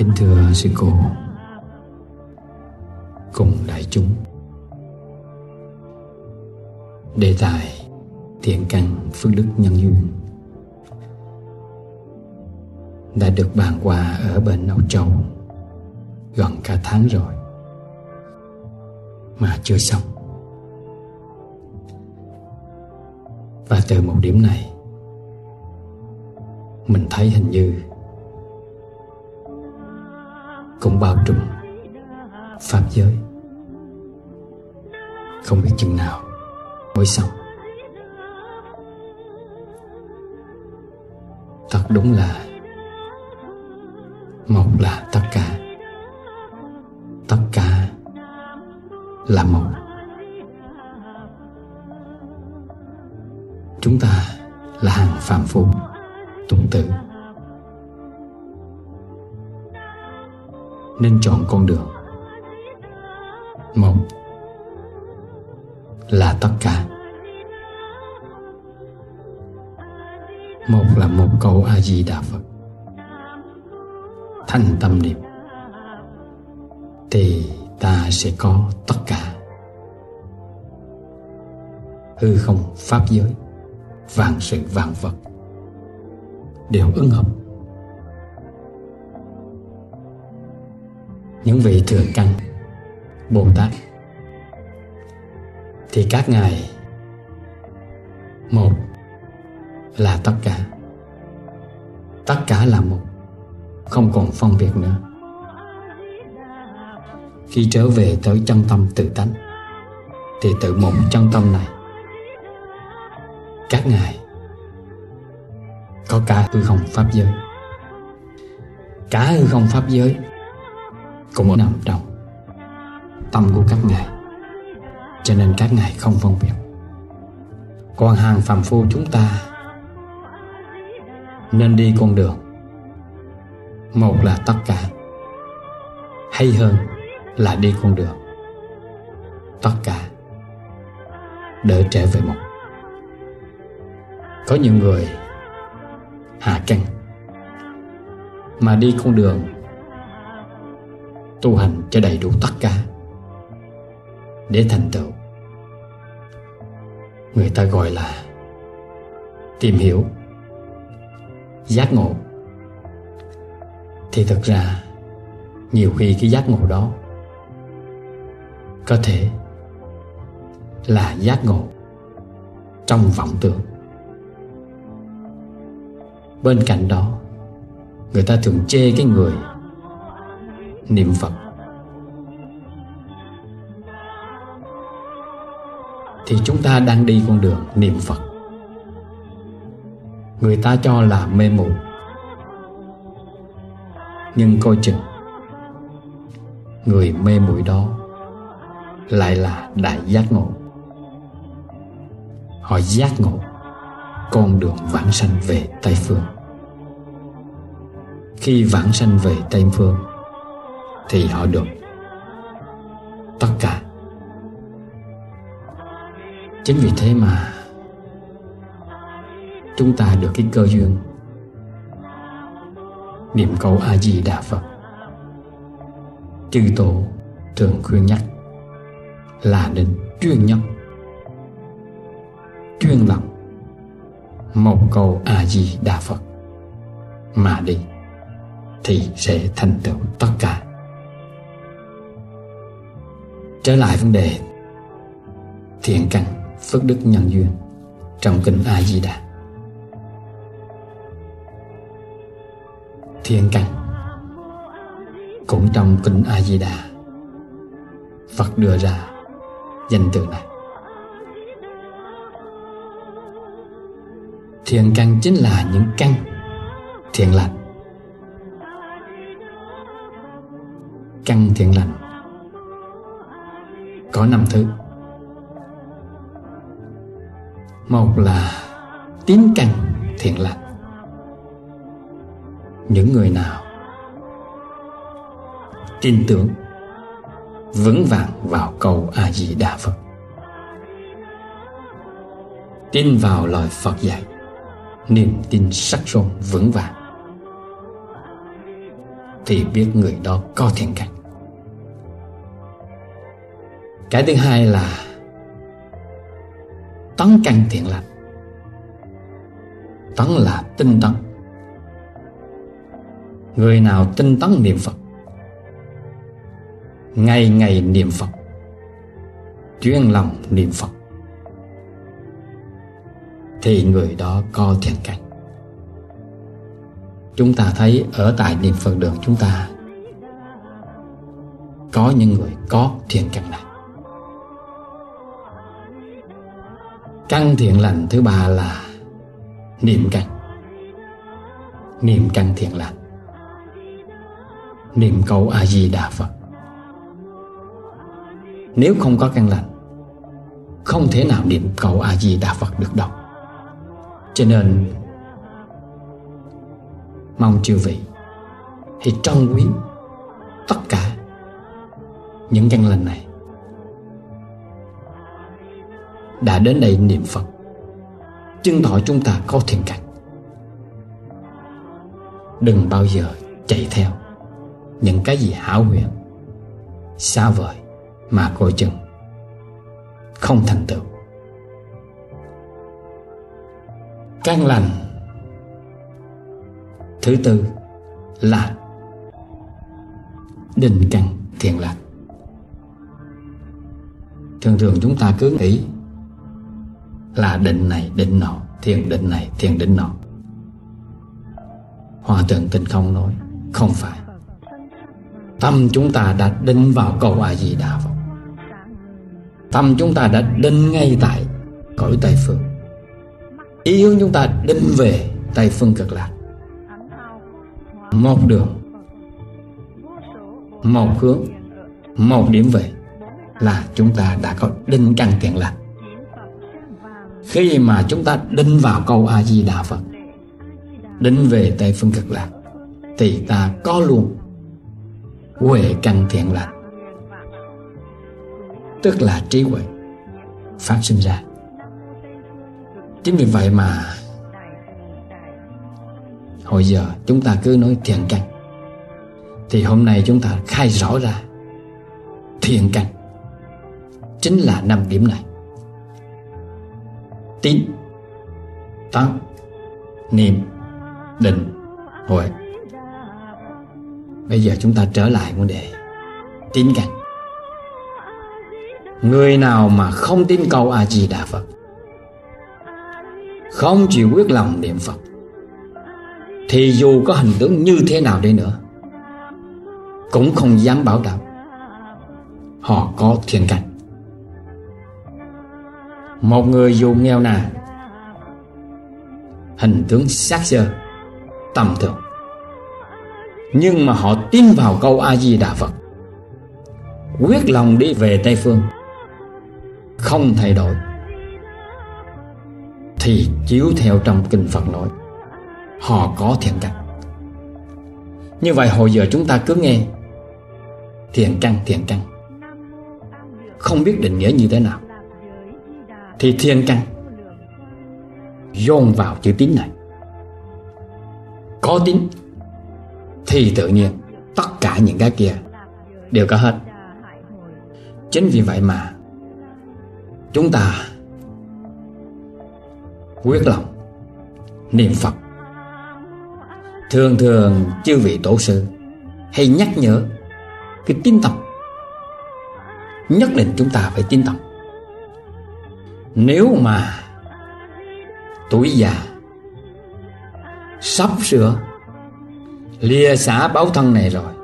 Kính thưa sư cô cùng đại chúng, đề tài thiện căn phước đức nhân duyên đã được bàn qua ở bên Âu Châu gần cả tháng rồi mà chưa xong. Và từ một điểm này mình thấy hình như cũng bao trùm pháp giới, không biết chừng nào mới xong. Thật đúng là một là tất cả, tất cả là một. Chúng ta là hàng phàm phu tuần tự, nên chọn con đường một là tất cả. Một là một câu A Di Đà Phật, thành tâm niệm thì ta sẽ có tất cả. Hư không pháp giới, vạn sự vạn vật đều ứng hợp. Những vị thừa căn Bồ Tát thì các ngài một là tất cả là một, không còn phân biệt nữa. Khi trở về tới chân tâm tự tánh thì tự một chân tâm này các ngài có cả hư không pháp giới. Cả hư không pháp giới cũng nằm trong tâm của các ngài, cho nên các ngài không phân biệt. Còn hàng phàm phu chúng ta nên đi con đường một là tất cả, hay hơn là đi con đường tất cả để trở về một. Có những người hạ căn mà đi con đường tu hành cho đầy đủ tất cả để thành tựu, người ta gọi là tìm hiểu, giác ngộ. Thì thực ra nhiều khi cái giác ngộ đó có thể là giác ngộ trong vọng tưởng. Bên cạnh đó, người ta thường chê cái người niệm Phật. Thì chúng ta đang đi con đường niệm Phật, người ta cho là mê muội, nhưng coi chừng người mê muội đó lại là đại giác ngộ. Họ giác ngộ con đường vãng sanh về Tây Phương. Khi vãng sanh về Tây Phương thì họ được tất cả. Chính vì thế mà chúng ta được cái cơ duyên niệm câu A Di Đà Phật. Chư Tổ thường khuyên nhắc là nên chuyên nhất, chuyên lòng một câu A Di Đà Phật mà đi thì sẽ thành tựu tất cả. Trở lại vấn đề thiện căn phước đức nhân duyên trong kinh A Di Đà. Thiện căn cũng trong kinh A Di Đà, Phật đưa ra danh từ này. Thiện căn chính là những căn thiện lành. Căn thiện lành có 5 thứ. Một là tín căn thiện lành. Những người nào tin tưởng vững vàng vào câu A Di Đà Phật, tin vào lời Phật dạy, niềm tin sắc son vững vàng, thì biết người đó có thiện căn. Cái thứ hai là tấn căn thiện lành. Tấn là tinh tấn. Người nào tinh tấn niệm Phật, ngày ngày niệm Phật, chuyên lòng niệm Phật, thì người đó có thiện căn. Chúng ta thấy ở tại niệm Phật đường chúng ta có những người có thiện căn này. Căn thiện lành thứ ba là niệm căn. Niệm căn thiện lành, niệm câu A Di Đà Phật. Nếu không có căn lành, không thể nào niệm câu A Di Đà Phật được đâu. Cho nên mong chư vị hãy trân quý tất cả những căn lành này. Đã đến đây niệm Phật, chứng tỏ chúng ta có thiện căn. Đừng bao giờ chạy theo những cái gì hão huyền, xa vời mà coi chừng không thành tựu. Căn lành thứ tư là định căn thiện lành. Thường thường chúng ta cứ nghĩ là định này định nọ, thiền định này thiền định nọ. Hòa Thượng Tinh Không nói không phải. Tâm chúng ta đã định vào câu A Di Đà Phật. Tâm chúng ta đã định ngay tại cõi Tây Phương. Ý hướng chúng ta định về Tây Phương Cực Lạc. Một đường, một hướng, một điểm về là chúng ta đã có định căn thiện lành. Khi mà chúng ta định vào câu A Di Đà Phật, định về Tây Phương Cực Lạc, thì ta có luôn huệ căn thiện lành, tức là trí huệ phát sinh ra. Chính vì vậy mà hồi giờ chúng ta cứ nói thiện căn, thì hôm nay chúng ta khai rõ ra thiện căn chính là 5 điểm này: tín, tấn, niệm, định, huệ. Bây giờ chúng ta trở lại vấn đề tín căn. Người nào mà không tin câu A Di Đà Phật, không chịu quyết lòng niệm Phật, thì dù có hình tướng như thế nào đi nữa cũng không dám bảo đảm họ có thiện căn. Một người dù nghèo nàn, hình tướng xác xơ, tầm thường, nhưng mà họ tin vào câu A Di Đà Phật, quyết lòng đi về Tây Phương, không thay đổi, thì chiếu theo trong kinh Phật nói họ có thiện căn. Như vậy hồi giờ chúng ta cứ nghe thiện căn, không biết định nghĩa như thế nào, thì thiện căn dồn vào chữ tín này. Có tín thì tự nhiên tất cả những cái kia đều có hết. Chính vì vậy mà chúng ta quyết lòng niệm Phật. Thường thường chư vị tổ sư hay nhắc nhở cái tín tâm. Nhất định chúng ta phải tín tâm. Nếu mà tuổi già sắp sửa lìa xả báo thân này rồi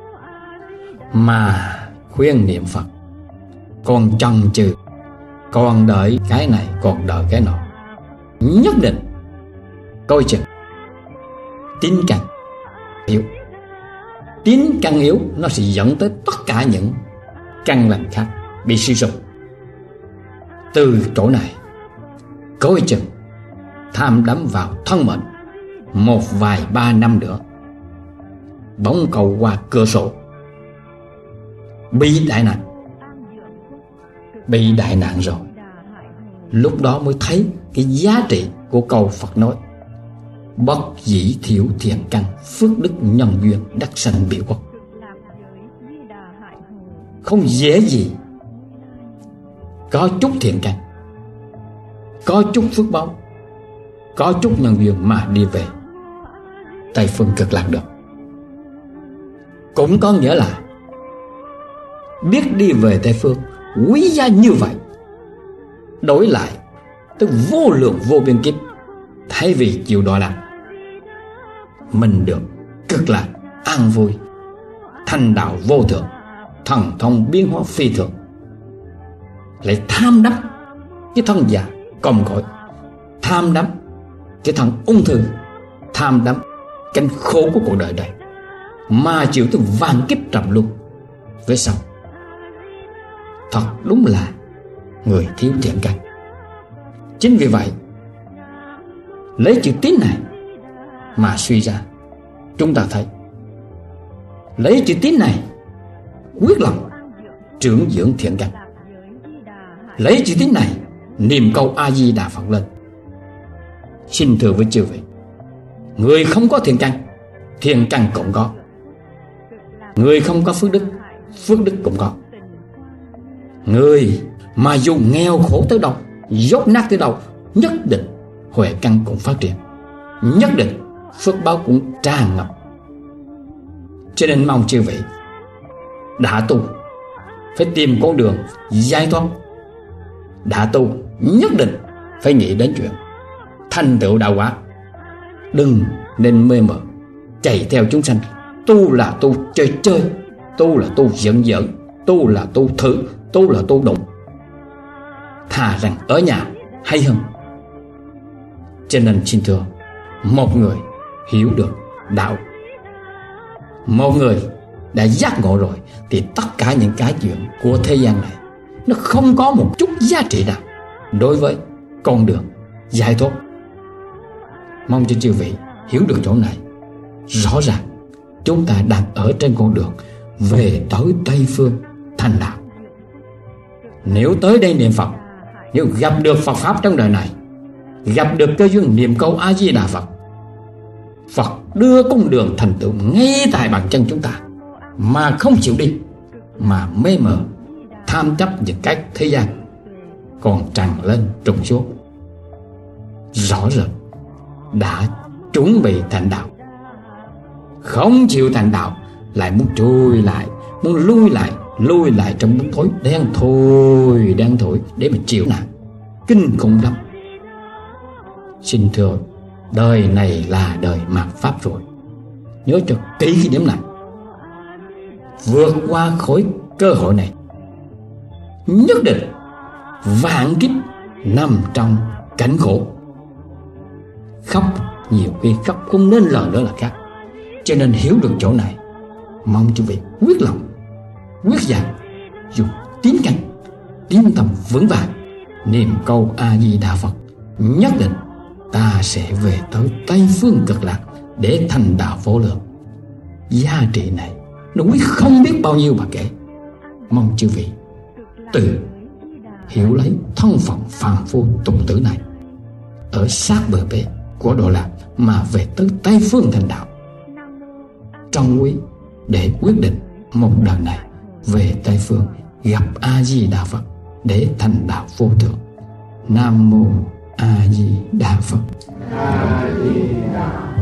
mà khuyên niệm Phật, còn chần chừ, còn đợi cái này, còn đợi cái nọ, nhất định coi chừng tín căn yếu. Tín căn yếu nó sẽ dẫn tới tất cả những căn lành khác bị suy sụp. Từ chỗ này coi chừng tham đắm vào thân mệnh, một vài 3 năm nữa bóng cầu qua cửa sổ, bị đại nạn rồi. Lúc đó mới thấy cái giá trị của câu Phật nói bất dĩ thiếu thiện căn, phước đức nhân duyên, đắc sanh biểu quốc. Không dễ gì có chút thiện căn, có chút phước báo, có chút nhân duyên mà đi về Tây phương cực lạc được. Cũng có nghĩa là biết đi về Tây phương quý giá như vậy, đổi lại tức vô lượng vô biên kiếp, thay vì chịu đọa lạc, mình được cực lạc an vui, thành đạo vô thượng, thần thông biến hóa phi thường. Lại tham đắm cái thân già còm cõi, tham đắm cái thân ung thư, tham đắm cảnh khổ của cuộc đời này, mà chịu tới vạn kiếp trầm luân về sau. Thật đúng là người thiếu thiện căn. Chính vì vậy, lấy chữ tín này mà suy ra, chúng ta thấy lấy chữ tín này quyết lòng trưởng dưỡng thiện căn, lấy chữ tín này niệm câu A Di Đà Phật lên. Xin thưa với chư vị, người không có thiện căn cũng có. Người không có phước đức cũng có. Người mà dù nghèo khổ tới đâu, dốt nát tới đâu, nhất định huệ căn cũng phát triển, nhất định phước báo cũng tràn ngập. Cho nên mong chư vị đã tu phải tìm con đường giải thoát, đã tu nhất định phải nghĩ đến chuyện thành tựu đạo quả. Đừng nên mê mờ chạy theo chúng sanh. Tu là tu chơi, tu là tu giỡn, tu là tu thử, tu là tu đụng. Thà rằng ở nhà hay hơn. Cho nên xin thưa, một người hiểu được đạo, một người đã giác ngộ rồi, thì tất cả những cái chuyện của thế gian này nó không có một chút giá trị nào đối với con đường giải thoát. Mong cho chư vị hiểu được chỗ này. Rõ ràng chúng ta đang ở trên con đường về tới Tây phương thành đạo. Nếu tới đây niệm Phật, nếu gặp được Phật Pháp trong đời này, gặp được cơ duyên niệm câu A Di Đà Phật, Phật đưa con đường thành tựu ngay tại bàn chân chúng ta, mà không chịu đi, mà mê mờ tham chấp những cái thế gian, còn tràn lên trùng xuống, rõ rệt đã chuẩn bị thành đạo. Không chịu thành đạo, lại muốn trôi lại, muốn lui lại trong bóng tối đen thổi để mà chịu nạn kinh khủng lắm. Xin thưa, đời này là đời mạt pháp rồi, nhớ cho kỹ cái điểm này. Vượt qua khỏi cơ hội này, nhất định vạn kiếp nằm trong cảnh khổ. Khóc nhiều khi khóc không nên lời đó là khác. Cho nên hiểu được chỗ này, mong quý vị quyết lòng, quyết dạn, dùng tín căn, tín tâm vững vàng, niệm câu A Di Đà Phật, nhất định ta sẽ về tới Tây phương cực lạc để thành đạo vô lượng. Giá trị này nó quý không biết bao nhiêu mà kể. Mong chư vị tự hiểu lấy thân phận phàm phu tục tử này, ở sát bờ bể của Độ Lạc mà về tới Tây phương thành đạo, trong quý để quyết định một đời này về Tây phương gặp A Di Đà Phật để thành đạo vô thượng. Nam mô A Di Đà Phật. A Di Đà